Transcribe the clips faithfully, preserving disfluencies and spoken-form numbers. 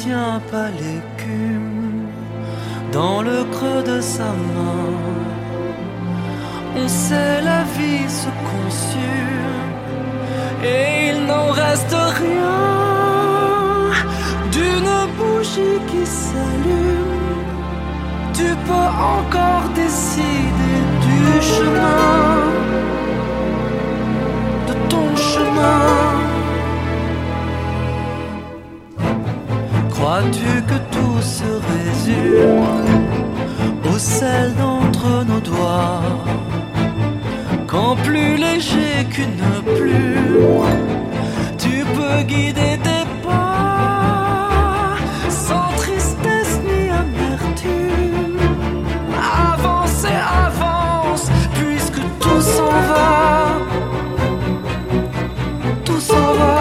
tient pas l'écume dans le creux de sa main. On sait la vie se consume et il n'en reste rien d'une bougie qui s'allume. Tu peux encore décider du chemin, de ton chemin. Crois-tu que tout se résume au sel d'entre nos doigts, quand plus léger qu'une plume, tu peux guider tes pas sans tristesse ni amertume. Avance et avance, puisque tout s'en va, tout s'en va.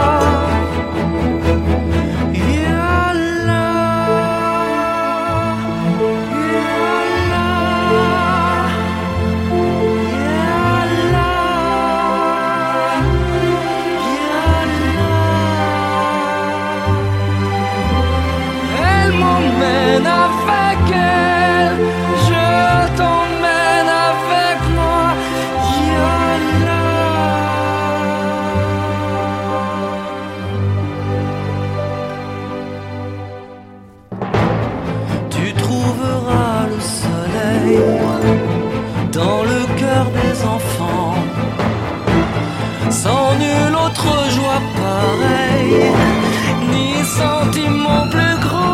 Avec elle, je t'emmène avec moi, Yalla. Tu trouveras le soleil dans le cœur des enfants, sans nulle autre joie pareille, ni sentiment plus grand.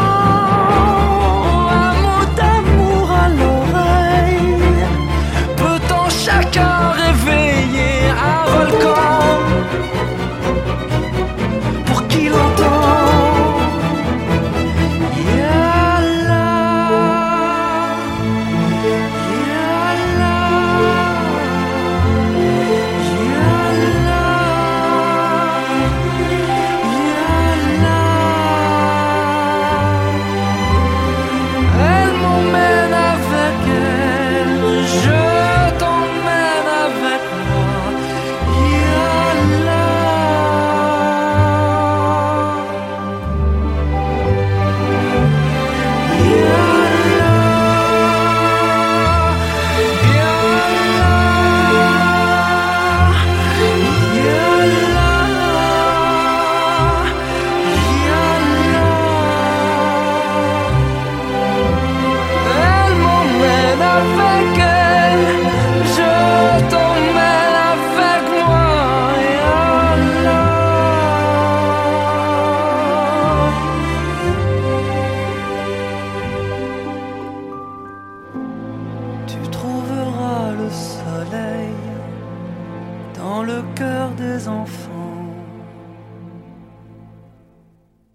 Chacun réveiller un volcan pour qui l'entend. Yalla, yalla, yalla, yalla. Elle m'emmène avec elle, je dans le cœur des enfants.